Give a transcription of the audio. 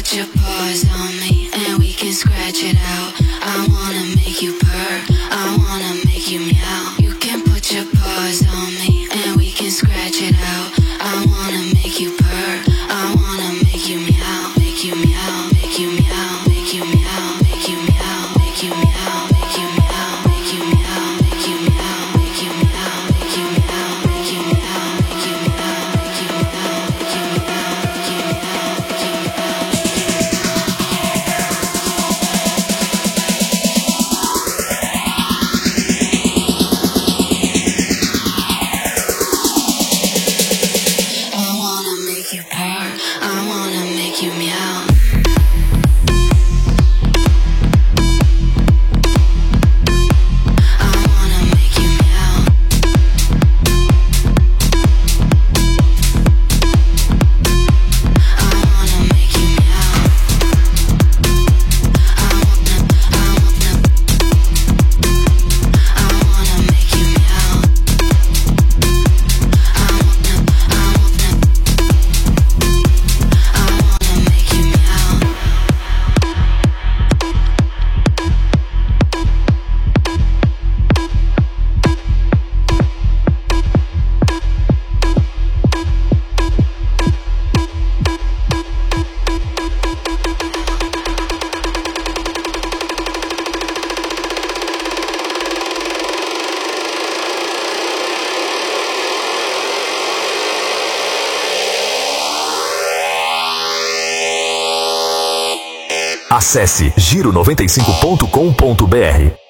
put your paws on me and we can scratch it out. I wanna make you purr, I wanna make you meow. You can put your paws on me and we can scratch it out. I wanna make you purr, I wanna make you meow, make you meow, make you meow, make you meow, make you meow, make you meow, make you meow, make you meow, make you meow, make you meow, make you meow, make you meow, make you meow, make you meow, make you meow, make you Acesse giro95.com.br.